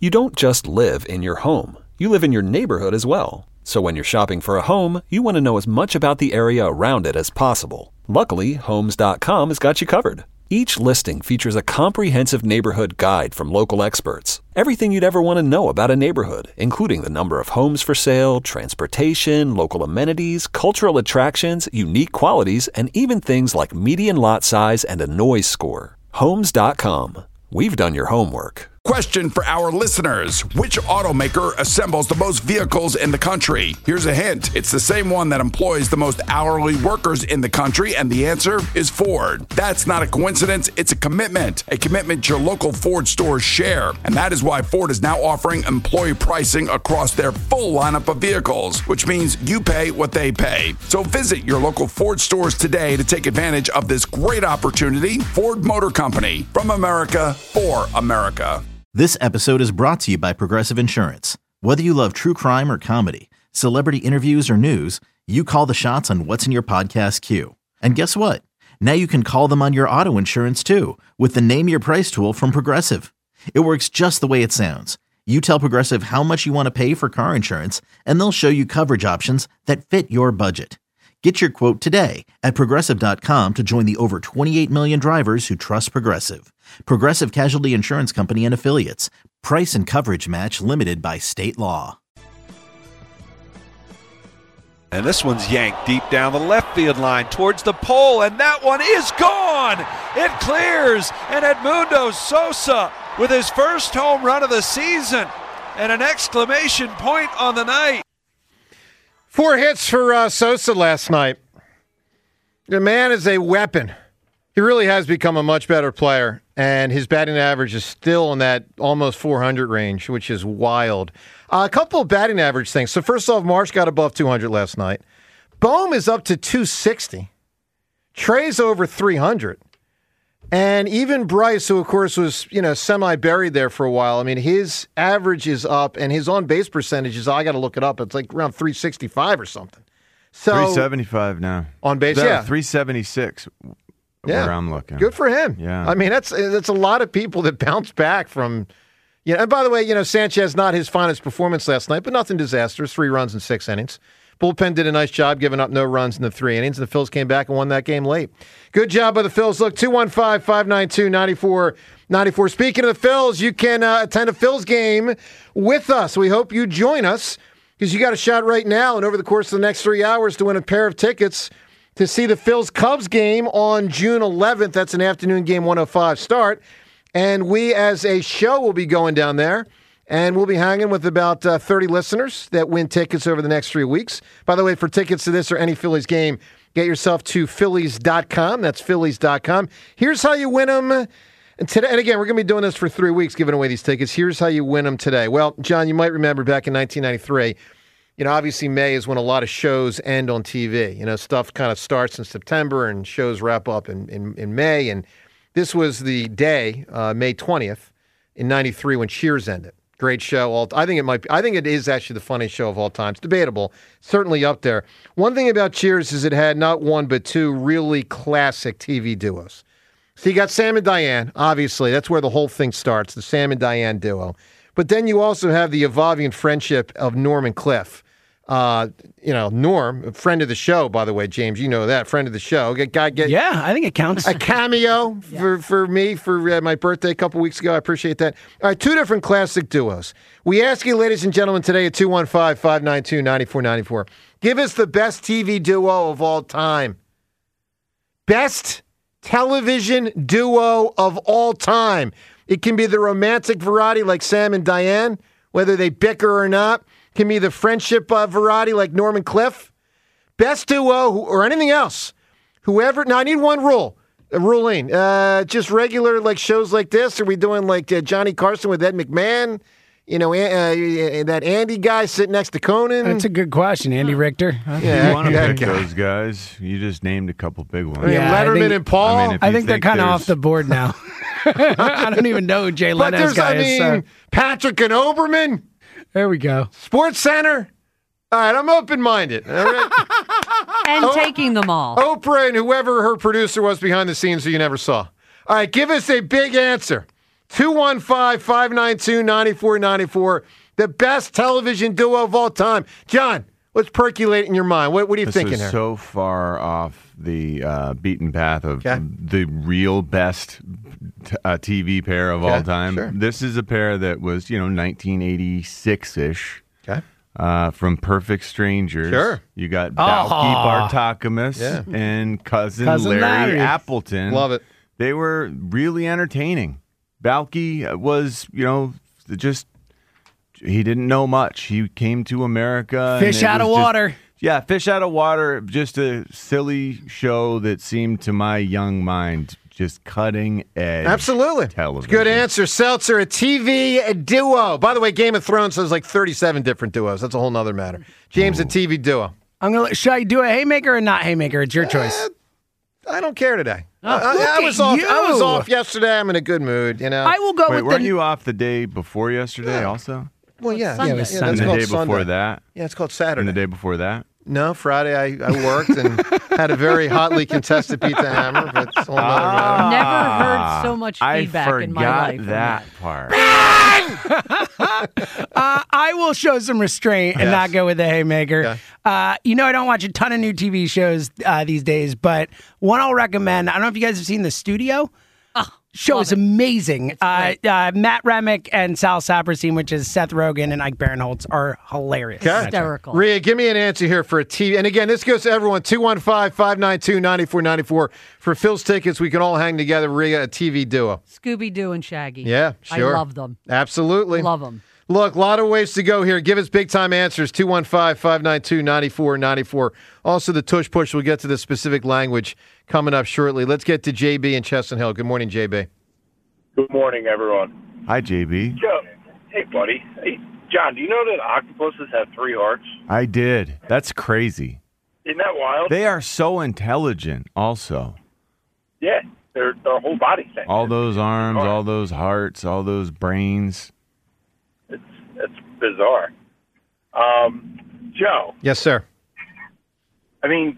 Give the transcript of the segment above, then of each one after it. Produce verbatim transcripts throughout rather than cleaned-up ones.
You don't just live in your home. You live in your neighborhood as well. So when you're shopping for a home, you want to know as much about the area around it as possible. Luckily, Homes dot com has got you covered. Each listing features a comprehensive neighborhood guide from local experts. Everything you'd ever want to know about a neighborhood, including the number of homes for sale, transportation, local amenities, cultural attractions, unique qualities, and even things like median lot size and a noise score. Homes dot com. We've done your homework. Question for our listeners. Which automaker assembles the most vehicles in the country? Here's a hint. It's the same one that employs the most hourly workers in the country, and the answer is Ford. That's not a coincidence. It's a commitment. A commitment your local Ford stores share. And that is why Ford is now offering employee pricing across their full lineup of vehicles, which means you pay what they pay. So visit your local Ford stores today to take advantage of this great opportunity. Ford Motor Company. From America, for America. This episode is brought to you by Progressive Insurance. Whether you love true crime or comedy, celebrity interviews or news, you call the shots on what's in your podcast queue. And guess what? Now you can call them on your auto insurance too with the Name Your Price tool from Progressive. It works just the way it sounds. You tell Progressive how much you want to pay for car insurance, and they'll show you coverage options that fit your budget. Get your quote today at Progressive dot com to join the over twenty-eight million drivers who trust Progressive. Progressive Casualty Insurance Company and Affiliates. Price and coverage match limited by state law. And this one's yanked deep down the left field line towards the pole, and that one is gone! It clears, and Edmundo Sosa with his first home run of the season and an exclamation point on the night. Four hits for uh, Sosa last night. The man is a weapon. He really has become a much better player, and his batting average is still in that almost four hundred range, which is wild. Uh, a couple of batting average things. So first off, Marsh got above two hundred last night. Bohm is up to two sixty. Trey's over three hundred. And even Bryce, who of course was, you know, semi-buried there for a while, I mean, his average is up, and his on-base percentage is, I got to look it up, it's like around three sixty-five or something. So three seventy-five now. On base, no, yeah. three seventy-six yeah. where I'm looking. Good for him. Yeah. I mean, that's that's a lot of people that bounce back from, you know, and by the way, you know, Sanchez, not his finest performance last night, but nothing disastrous, three runs in six innings. Bullpen did a nice job giving up no runs in the three innings, and the Phils came back and won that game late. Good job by the Phils. Look, two one five, five nine two, nine four nine four. Speaking of the Phils, you can uh, attend a Phils game with us. We hope you join us because you got a shot right now and over the course of the next three hours to win a pair of tickets to see the Phils-Cubs game on June eleventh. That's an afternoon game, one oh five start. And we, as a show, will be going down there. And we'll be hanging with about uh, thirty listeners that win tickets over the next three weeks. By the way, for tickets to this or any Phillies game, get yourself to Phillies dot com. That's Phillies dot com. Here's how you win them. And, today, and again, we're going to be doing this for three weeks, giving away these tickets. Here's how you win them today. Well, John, you might remember back in nineteen ninety-three, you know, obviously May is when a lot of shows end on T V. You know, stuff kind of starts in September and shows wrap up in, in, in May. And this was the day, uh, May twentieth, in ninety-three when Cheers ended. Great show. All I think it might be. I think it is actually the funniest show of all time. It's debatable. Certainly up there. One thing about Cheers is it had not one but two really classic T V duos. So you got Sam and Diane. Obviously, that's where the whole thing starts. The Sam and Diane duo. But then you also have the evolving friendship of Norm and Cliff. Uh, you know, Norm, a friend of the show, by the way, James, you know that, friend of the show. Get, guy, get yeah, I think it counts. A cameo yeah. for, for me for uh, my birthday a couple weeks ago. I appreciate that. All right, two different classic duos. We ask you, ladies and gentlemen, today at two one five, five nine two, nine four nine four, give us the best T V duo of all time. Best television duo of all time. It can be the romantic variety like Sam and Diane, whether they bicker or not. Can be the friendship uh, variety like Norm and Cliff. Best duo or anything else. Whoever. Now, I need one rule. A ruling. Uh, just regular like shows like this? Are we doing like uh, Johnny Carson with Ed McMahon? You know, uh, that Andy guy sitting next to Conan? That's a good question, Andy Richter. Huh? Yeah, you want to pick guy. Those guys. You just named a couple big ones. Yeah, Letterman think, and Paul. I, mean, I think they're kind of off the board now. I don't even know who Jay Leno's guy I mean, is. So. Patrick and Oberman. There we go. Sports Center. All right, I'm open-minded. All right? and o- taking them all. Oprah and whoever her producer was behind the scenes who you never saw. All right, give us a big answer. two one five, five nine two, nine four nine four. The best television duo of all time. John, what's percolating in your mind? What, what are you this thinking is here? so far off the uh, beaten path of Okay. the real best t- uh, T V pair of all Okay, time. sure. This is a pair that was, you know, nineteen eighty-six-ish. Okay. Uh, from Perfect Strangers. Sure. You got Balky Oh. Bartakamus Yeah. and cousin, Cousin Larry, Larry. Appleton. Love it. They were really entertaining. Balky was, you know, just he didn't know much. He came to America. and Fish it out of was just- water. yeah, fish out of water. Just a silly show that seemed to my young mind just cutting edge. Absolutely. Television. Good answer. Seltzer, a T V duo. By the way, Game of Thrones has like thirty-seven different duos. That's a whole nother matter. James, a T V duo. I'm gonna. Should I do a haymaker or not haymaker? It's your choice. I don't care today. Oh, I, I- look I was at off. I was you. off yesterday. I'm in a good mood. You know. I will go Wait, with weren't the. you off the day before yesterday also? well, yeah, Sunday. yeah, Yeah, it was yeah, Sunday. that's And the called day before Sunday. that? Yeah, it's called And Saturday. the day before that? No, Friday I, I worked and had a very hotly contested pizza hammer. But it's a whole nother matter. Never heard so much I feedback forgot in my life. from that part. Uh, I will show some restraint and Yes. not go with the haymaker. Okay. Uh, you know, I don't watch a ton of new T V shows uh, these days, but one I'll recommend. I don't know if you guys have seen The Studio. Show love is it. amazing. Uh, great. uh, Matt Remick and Sal Saperstein, which is Seth Rogen and Ike Barinholtz, are hilarious. Okay. Hysterical. Rhea, give me an answer here for a T V. And again, this goes to everyone. two one five, five nine two, nine four nine four. For Phil's tickets, we can all hang together. Rhea, a T V duo. Scooby Doo and Shaggy. Yeah, sure. I love them. Absolutely. Love them. Look, a lot of ways to go here. Give us big time answers. two one five, five nine two, nine four nine four. Also, the tush push. We'll get to the specific language coming up shortly. Let's get to J B in Chestnut Hill. Good morning, J B. Good morning, everyone. Hi, J B. Joe, hey, buddy. Hey, John, do you know that octopuses have three hearts? I did. That's crazy. Isn't that wild? They are so intelligent also. yeah, their their whole body thing. All those arms, all those hearts, all those brains. It's it's bizarre. Um, Joe, Yes, sir. I mean,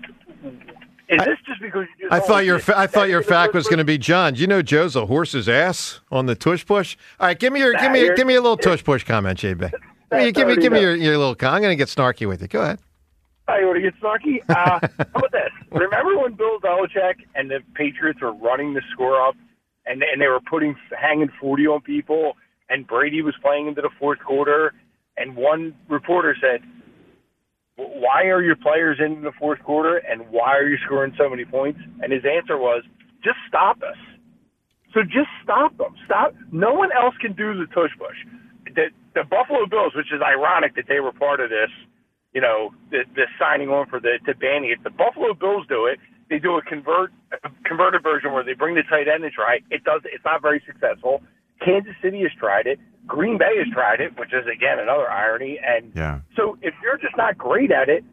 is this just because you just I don't thought like your it? fa- I thought your That's fact the was going to be John. Do you know Joe's a horse's ass on the tush push? All right, give me your give me your, give me a little tush push comment, J B. Give me give me, give me your, your little. I'm going to get snarky with you. Go ahead. Oh, you want to get snarky? Uh, how about this? Remember when Bill Belichick and the Patriots were running the score up, and and they were putting hanging forty on people, and Brady was playing into the fourth quarter, and one reporter said, "Why are your players in the fourth quarter, and why are you scoring so many points?" And his answer was, "Just stop us." So just stop them. Stop. No one else can do the tush push. The, the Buffalo Bills, which is ironic that they were part of this, you know, the, the signing on for the to banning it. The Buffalo Bills do it. They do a convert a converted version where they bring the tight end and try. It does. It's not very successful. Kansas City has tried it. Green Bay has tried it, which is again another irony. And Yeah. so if you're just not great at it,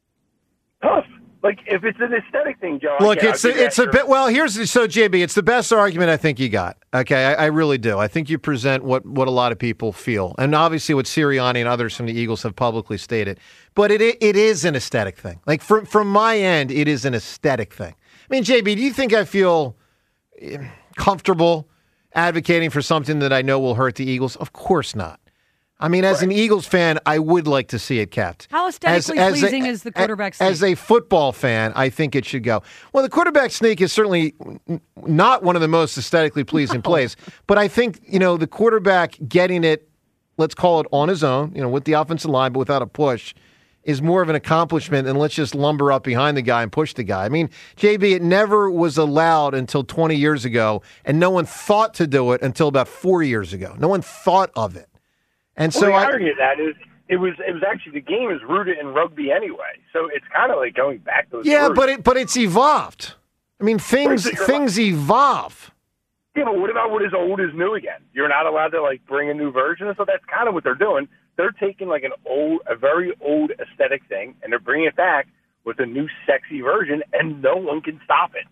tough. Like if it's an aesthetic thing, Joe. I Look, get- it's I'll a, give you it's that a bit. Well, here's so J B. It's the best argument I think you got. Okay, I, I really do. I think you present what what a lot of people feel, and obviously what Sirianni and others from the Eagles have publicly stated. But it it is an aesthetic thing. Like from from my end, it is an aesthetic thing. I mean, J B, do you think I feel eh, comfortable advocating for something that I know will hurt the Eagles? Of course not. I mean, as an Eagles fan, I would like to see it kept. How aesthetically a- pleasing is the quarterback sneak? As a football fan, I think it should go. Well, the quarterback sneak is certainly n- not one of the most aesthetically pleasing plays, but I think, you know, the quarterback getting it, let's call it on his own, you know, with the offensive line, but without a push, is more of an accomplishment than let's just lumber up behind the guy and push the guy. I mean, J B, it never was allowed until twenty years ago, and no one thought to do it until about four years ago. No one thought of it. And Well, so the I, irony of that is it was it was actually the game is rooted in rugby anyway, so it's kind of like going back to the yeah, roots. but it but it's evolved. I mean, things Where's it- things evolve. Yeah, but what about what is old is new again? You're not allowed to like bring a new version, so that's kind of what they're doing. They're taking like an old, a very old aesthetic thing, and they're bringing it back with a new sexy version, and no one can stop it.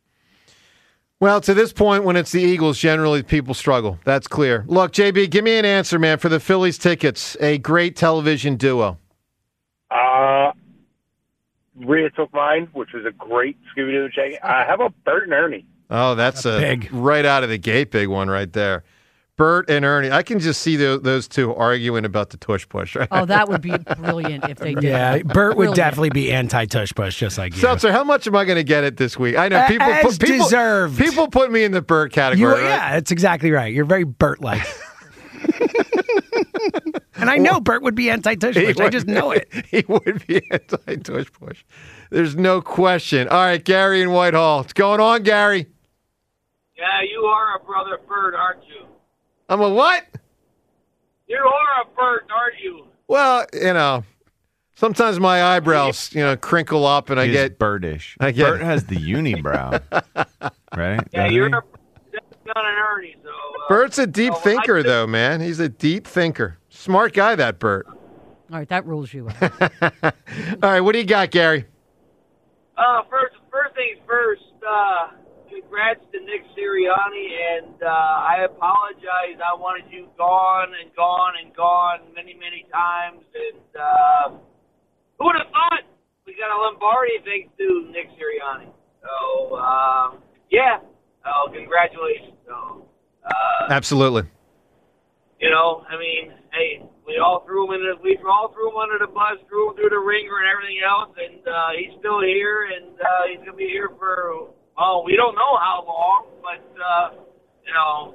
Well, to this point, when it's the Eagles, generally people struggle. That's clear. Look, J B, give me an answer, man, for the Phillies tickets. A great television duo. Uh, Rhea took mine, which was a great Scooby-Doo check. Uh, how about Bert and Ernie? Oh, that's a Big. right out of the gate big one right there. Bert and Ernie. I can just see the, those two arguing about the tush push. Right? Oh, that would be brilliant if they did. Yeah, Bert would Brilliant. definitely be anti-tush push, just like you. Seltzer, how much am I going to get it this week? I know people As put people, deserved. people put me in the Bert category. You, right? Yeah, that's exactly right. You're very Bert-like. And I know Bert would be anti-tush He push. I would just be- know it. He would be anti-tush push. There's no question. All right, Gary in Whitehall. What's going on, Gary? Yeah, you are a brother Bert, aren't you? I'm a what? You are a Bert, aren't you? Well, you know, sometimes my eyebrows, you know, crinkle up and I He's get birdish. I get- Bert has the unibrow, right? Yeah, Doesn't you're he? a John and Ernie. So uh, Bert's a deep so thinker, I- though, man. He's a deep thinker. Smart guy, that Bert. All right, that rules you out. All right, what do you got, Gary? Uh, first, first things first. Uh, congrats to Nick Sirianni, and uh, I apologize. I wanted you gone and gone and gone many, many times, and uh, who would have thought we got a Lombardi thanks to Nick Sirianni? So um, yeah, oh, congratulations. So, uh, Absolutely. You know, I mean, hey, we all threw him in the, we all threw him under the bus, threw him through the ringer and everything else, and uh, he's still here, and uh, he's gonna be here for oh, we don't know how long, but uh, you know.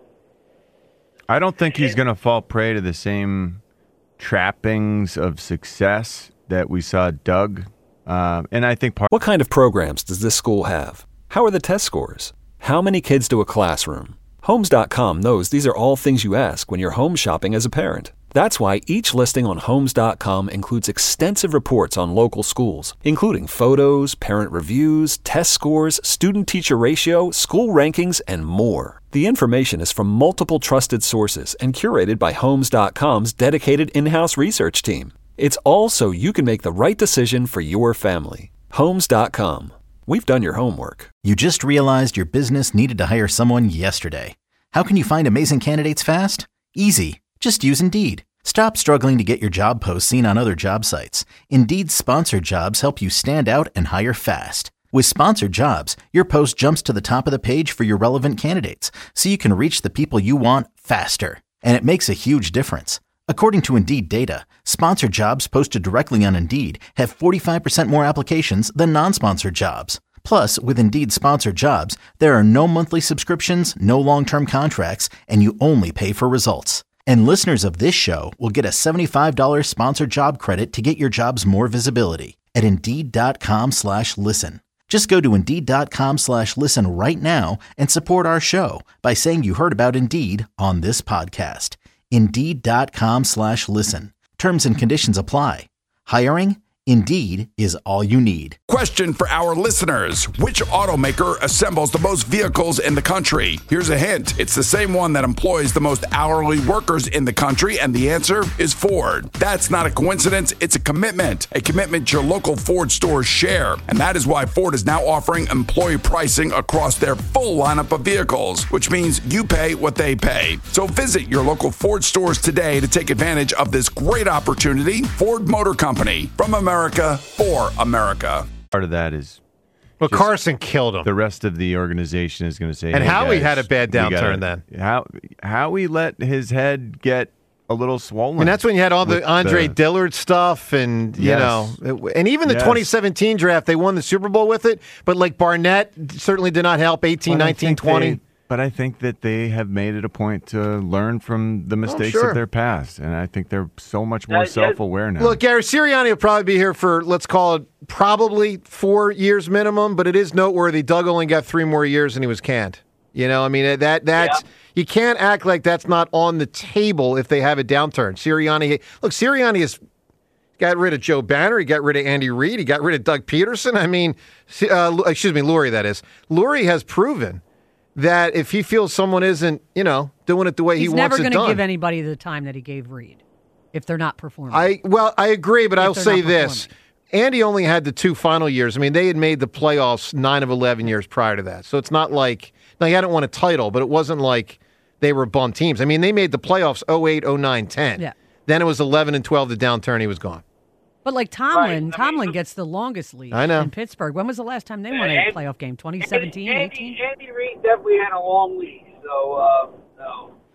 I don't think he's going to fall prey to the same trappings of success that we saw Doug. Uh, and I think part. What kind of programs does this school have? How are the test scores? How many kids to a classroom? Homes dot com knows these are all things you ask when you're home shopping as a parent. That's why each listing on Homes dot com includes extensive reports on local schools, including photos, parent reviews, test scores, student-teacher ratio, school rankings, and more. The information is from multiple trusted sources and curated by Homes dot com's dedicated in-house research team. It's all so you can make the right decision for your family. Homes dot com. We've done your homework. You just realized your business needed to hire someone yesterday. How can you find amazing candidates fast? Easy. Just use Indeed. Stop struggling to get your job posts seen on other job sites. Indeed's sponsored jobs help you stand out and hire fast. With sponsored jobs, your post jumps to the top of the page for your relevant candidates, so you can reach the people you want faster. And it makes a huge difference. According to Indeed data, sponsored jobs posted directly on Indeed have forty-five percent more applications than non-sponsored jobs. Plus, with Indeed sponsored jobs, there are no monthly subscriptions, no long-term contracts, and you only pay for results. And listeners of this show will get a seventy-five dollars sponsored job credit to get your jobs more visibility at Indeed.com slash listen. Just go to Indeed.com slash listen right now and support our show by saying you heard about Indeed on this podcast. Indeed.com slash listen. Terms and conditions apply. Hiring? Indeed is all you need. Question for our listeners. Which automaker assembles the most vehicles in the country? Here's a hint. It's the same one that employs the most hourly workers in the country, and the answer is Ford. That's not a coincidence. It's a commitment. A commitment your local Ford stores share. And that is why Ford is now offering employee pricing across their full lineup of vehicles, which means you pay what they pay. So visit your local Ford stores today to take advantage of this great opportunity. Ford Motor Company, from America for America. Part of that is Well, just Carson killed him. the rest of the organization is going to say, And hey, Howie guys, had a bad we downturn gotta- then. How Howie let his head get a little swollen. And that's when you had all the with Andre the- Dillard stuff, and you Yes. know, and even the Yes. twenty seventeen draft, they won the Super Bowl with it. But like Barnett certainly did not help. eighteen, But I nineteen, think twenty. they- But I think that they have made it a point to learn from the mistakes sure. of their past, and I think they're so much more Uh, yeah. self-aware now. Look, Gary Sirianni will probably be here for, let's call it, probably four years minimum, but it is noteworthy. Doug only got three more years and he was canned. You know, I mean, that that's, Yeah. you can't act like that's not on the table if they have a downturn. Sirianni, look, Sirianni has got rid of Joe Banner. He got rid of Andy Reid. He got rid of Doug Peterson. I mean, uh, excuse me, Lurie, that is. Lurie has proven that if he feels someone isn't, you know, doing it the way He's he never wants it going done. to give anybody the time that he gave Reed if they're not performing. I well, I agree, but If I'll they're say not this: Andy only had the two final years. I mean, they had made the playoffs nine of eleven years prior to that, so it's not like now he hadn't won a title, but it wasn't like they were bum teams. I mean, they made the playoffs oh eight, oh nine, ten. Yeah. Then it was eleven and twelve. The downturn, he was gone. But like Tomlin, Right. I Tomlin mean, gets the longest lead I know. in Pittsburgh. When was the last time they won a And- playoff game? twenty seventeen, Andy, eighteen? Andy Reid definitely had a long lead. So, uh, no.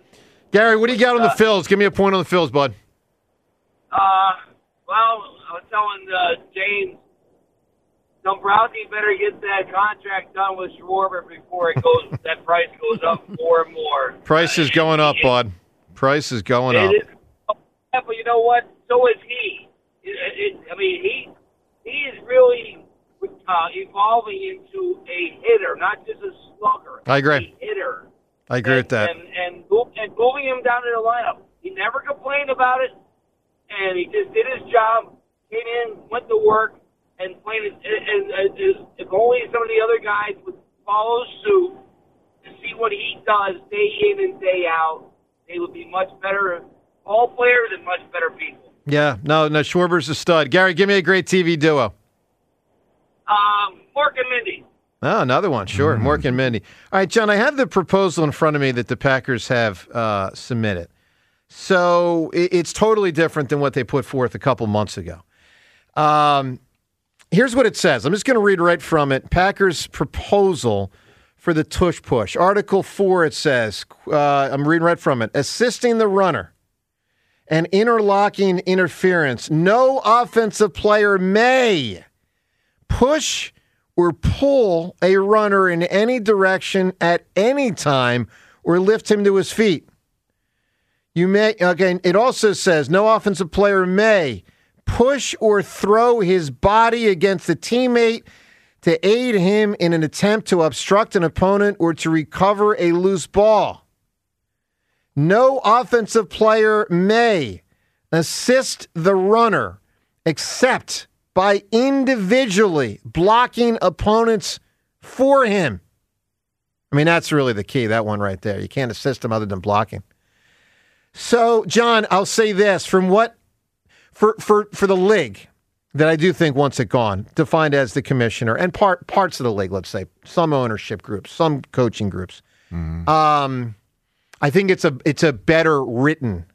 Gary, what do you got on the Phils? Give me a point on the Phils, bud. Uh, well, I was telling uh, James, Dombrowski better get that contract done with Schwarber before it goes. that price goes up more and more. Price is going up, bud. Price is going up. It is, but you know what? So is he. It, it, I mean, he he is really uh, evolving into a hitter, not just a slugger. I agree. A hitter. I agree and, with that. And, and and moving him down to the lineup. He never complained about it, and he just did his job. Came in, went to work, and played it. And, and, and if only some of the other guys would follow suit to see what he does day in and day out, they would be much better ball players and much better people. Yeah, no, no, Schwarber's a stud. Gary, give me a great T V duo. Um, Mork and Mindy. Oh, another one, sure. Mm. Mork and Mindy. All right, John, I have the proposal in front of me that the Packers have uh, submitted. So it, it's totally different than what they put forth a couple months ago. Um, here's what it says. I'm just going to read right from it. Packers proposal for the tush push. Article four, it says, uh, I'm reading right from it, assisting the runner and interlocking interference. No offensive player may push or pull a runner in any direction at any time or lift him to his feet. You may, again, it also says no offensive player may push or throw his body against a teammate to aid him in an attempt to obstruct an opponent or to recover a loose ball. No offensive player may assist the runner except by individually blocking opponents for him. I mean, that's really the key, that one right there. You can't assist him other than blocking. So, John, I'll say this. From what, for for for the league, that I do think wants it gone, defined as the commissioner, and part parts of the league, let's say, some ownership groups, some coaching groups, mm-hmm. um, I think it's a it's a better written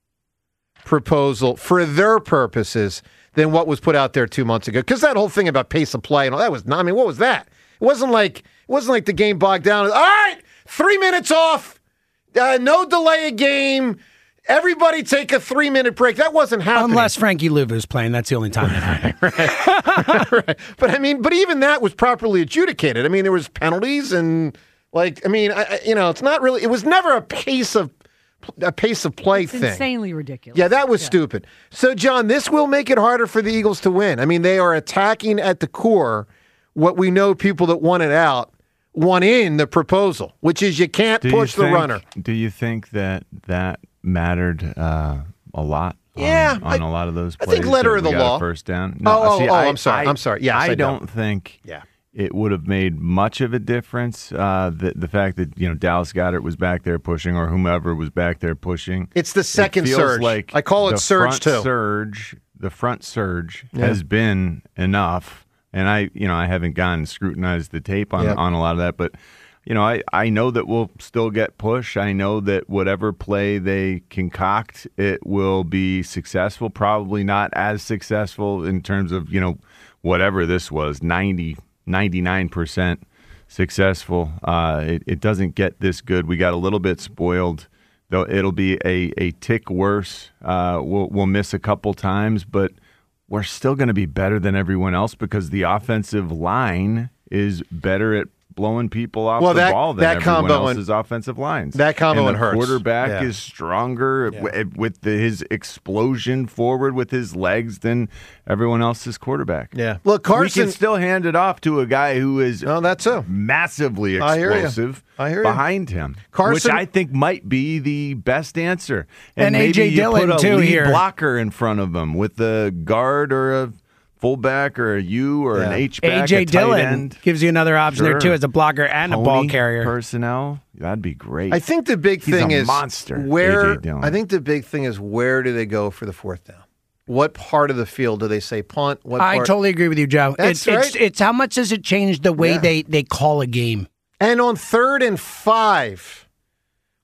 proposal for their purposes than what was put out there two months ago. Because that whole thing about pace of play and all that was not, I mean, what was that? It wasn't like it wasn't like the game bogged down. All right, three minutes off, uh, no delay a game. Everybody take a three-minute break. That wasn't happening. Unless Frankie Louvu's playing. That's the only time that happened. right, right. But, I mean, but even that was properly adjudicated. I mean, there was penalties and, like, I mean, I, you know, it's not really, it was never a pace of a pace of play it's thing. Insanely ridiculous. Yeah, that was yeah. stupid. So, John, this will make it harder for the Eagles to win. I mean, they are attacking at the core what we know people that want it out want in the proposal, which is you can't do push you the think, runner. Do you think that that mattered uh, a lot on, yeah, on I, a lot of those plays? I think letter of the law. First down. No, oh, see, oh, I, I'm sorry. I, I'm sorry. Yes, I, I don't know. think yeah. it would have made much of a difference. Uh, the the fact that you know Dallas Goedert was back there pushing, or whomever was back there pushing. It's the second it feels surge. Like I call it the surge front too. Surge. The front surge yeah. has been enough, and I you know I haven't gone and scrutinized the tape on yep. on a lot of that, but. You know, I, I know that we'll still get push. I know that whatever play they concoct, it will be successful. Probably not as successful in terms of, you know, whatever this was, ninety, ninety-nine percent successful. Uh, it, it doesn't get this good. We got a little bit spoiled, though it'll be a, a tick worse. Uh, we'll, we'll miss a couple times, but we're still going to be better than everyone else because the offensive line is better at blowing people off well, the that, ball than that everyone combo else's and, offensive lines. That combo and the hurts. quarterback yeah. is stronger yeah. w- with the, his explosion forward with his legs than everyone else's quarterback. Yeah. Look, Carson we can still hand it off to a guy who is oh, that's so. massively I hear explosive I hear behind him, Carson, which I think might be the best answer. And, and A J maybe you Dillon put a too lead here. blocker in front of him with a guard or a fullback or a U or yeah. an H-back, A J a tight Dillon end. gives you another option sure. there, too, as a blocker and Pony a ball carrier. Personnel, that'd be great. I think the big He's thing a is monster, where A J Dillon. I think the big thing is where do they go for the fourth down? What part of the field do they say punt? What I part? totally agree with you, Joe. That's it's, right. it's, it's how much does it change the way Yeah. they, they call a game? And on third and five,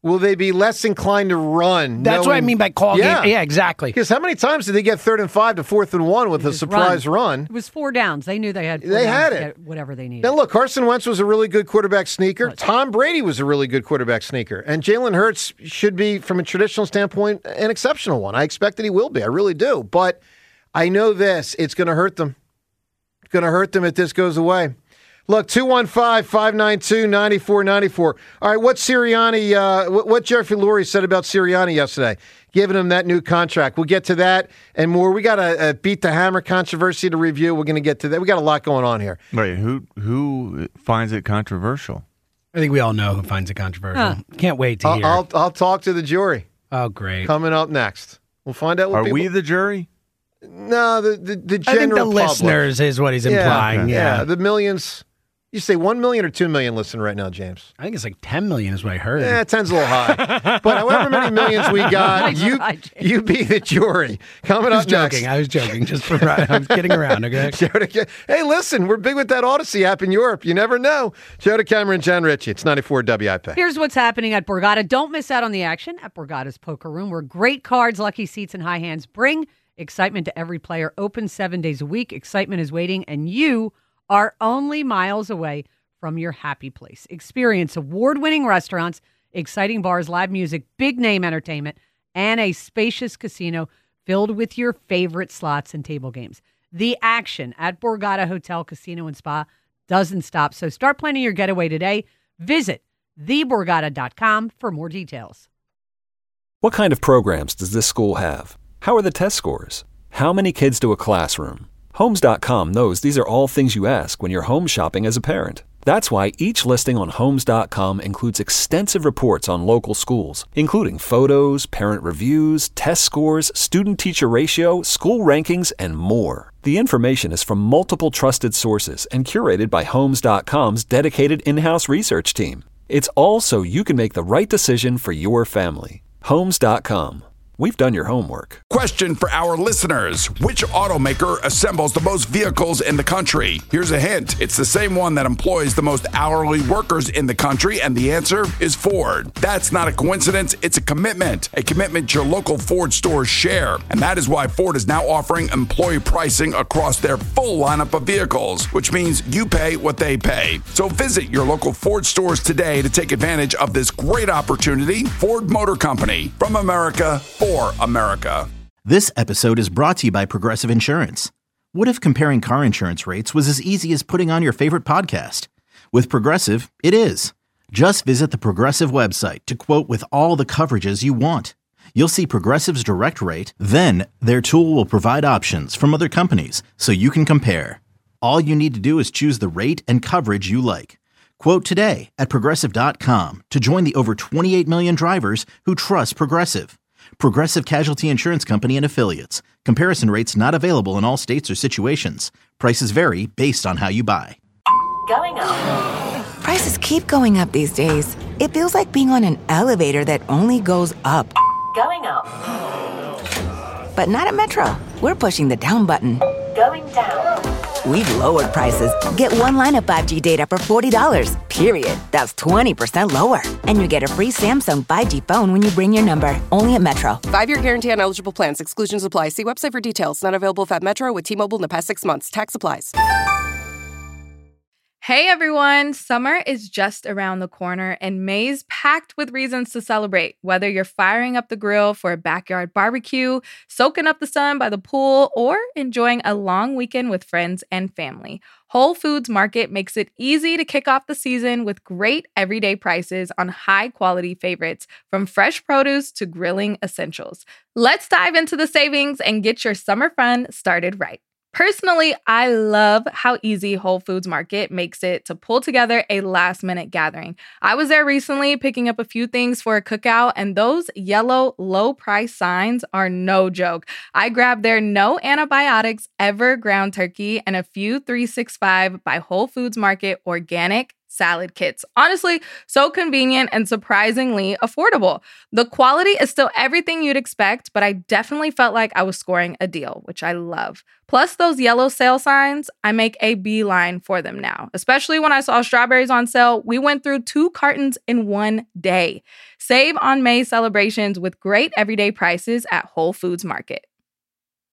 will they be less inclined to run? That's knowing, what I mean by call yeah. game. Yeah, exactly. Because how many times did they get third and five to fourth and one with a surprise run. run? It was four downs. They knew they had. Four they downs had to it. get whatever they needed. Now look, Carson Wentz was a really good quarterback sneaker. Tom Brady was a really good quarterback sneaker, and Jalen Hurts should be, from a traditional standpoint, an exceptional one. I expect that he will be. I really do. But I know this: it's going to hurt them. It's going to hurt them if this goes away. Look, two one five, five nine two, nine four nine four. All right, what Sirianni, uh, what, what Jeffrey Lurie said about Sirianni yesterday, giving him that new contract. We'll get to that and more. We got a, a Beat the Hammer controversy to review. We're going to get to that. We got a lot going on here. Wait, who who finds it controversial? I think we all know who finds it controversial. Huh. Can't wait to I'll, hear. I'll, I'll talk to the jury. Oh, great. Coming up next. We'll find out what Are people... we the jury? No, the, the, the general I think the public. listeners is what he's Yeah, implying. yeah. Yeah. the millions... You say one million or two million listen right now, James? I think it's like ten million is what I heard. Yeah, ten's a little high. But however many millions we got, Nice you try, James. you be the jury. Coming I was up next. joking. I was joking. Just for I'm kidding around. Okay. Joe DeCam- hey, listen, we're big with that Odyssey app in Europe. You never know. Joe DeCamera and Jen Ritchie. It's ninety-four W I P. Here's what's happening at Borgata. Don't miss out on the action at Borgata's Poker Room, where great cards, lucky seats, and high hands bring excitement to every player. Open seven days a week. Excitement is waiting, and you are only miles away from your happy place. Experience award-winning restaurants, exciting bars, live music, big-name entertainment, and a spacious casino filled with your favorite slots and table games. The action at Borgata Hotel, Casino, and Spa doesn't stop, so start planning your getaway today. Visit the borgata dot com for more details. What kind of programs does this school have? How are the test scores? How many kids do a classroom? Homes dot com knows these are all things you ask when you're home shopping as a parent. That's why each listing on Homes dot com includes extensive reports on local schools, including photos, parent reviews, test scores, student-teacher ratio, school rankings, and more. The information is from multiple trusted sources and curated by Homes dot com's dedicated in-house research team. It's all so you can make the right decision for your family. Homes dot com. We've done your homework. Question for our listeners. Which automaker assembles the most vehicles in the country? Here's a hint. It's the same one that employs the most hourly workers in the country, and the answer is Ford. That's not a coincidence. It's a commitment. A commitment your local Ford stores share. And that is why Ford is now offering employee pricing across their full lineup of vehicles, which means you pay what they pay. So visit your local Ford stores today to take advantage of this great opportunity. Ford Motor Company. From America, for America. This episode is brought to you by Progressive Insurance. What if comparing car insurance rates was as easy as putting on your favorite podcast? With Progressive, it is. Just visit the Progressive website to quote with all the coverages you want. You'll see Progressive's direct rate, then their tool will provide options from other companies so you can compare. All you need to do is choose the rate and coverage you like. Quote today at Progressive dot com to join the over twenty-eight million drivers who trust Progressive. Progressive Casualty Insurance Company and Affiliates. Comparison rates not available in all states or situations. Prices vary based on how you buy. Going up. Prices keep going up these days. It feels like being on an elevator that only goes up. Going up. But not at Metro. We're pushing the down button. Going down. We've lowered prices. Get one line of five G data for forty dollars, period. That's twenty percent lower. And you get a free Samsung five G phone when you bring your number. Only at Metro. Five-year guarantee on eligible plans. Exclusions apply. See website for details. Not available if at Metro with T-Mobile in the past six months. Tax applies. Hey everyone, summer is just around the corner and May's packed with reasons to celebrate. Whether you're firing up the grill for a backyard barbecue, soaking up the sun by the pool, or enjoying a long weekend with friends and family, Whole Foods Market makes it easy to kick off the season with great everyday prices on high-quality favorites, from fresh produce to grilling essentials. Let's dive into the savings and get your summer fun started right. Personally, I love how easy Whole Foods Market makes it to pull together a last-minute gathering. I was there recently picking up a few things for a cookout, and those yellow low-price signs are no joke. I grabbed their no antibiotics ever ground turkey and a few three sixty-five by Whole Foods Market organic salad kits. Honestly, so convenient and surprisingly affordable. The quality is still everything you'd expect, but I definitely felt like I was scoring a deal, which I love. Plus those yellow sale signs, I make a beeline for them now. Especially when I saw strawberries on sale, we went through two cartons in one day. Save on May's celebrations with great everyday prices at Whole Foods Market.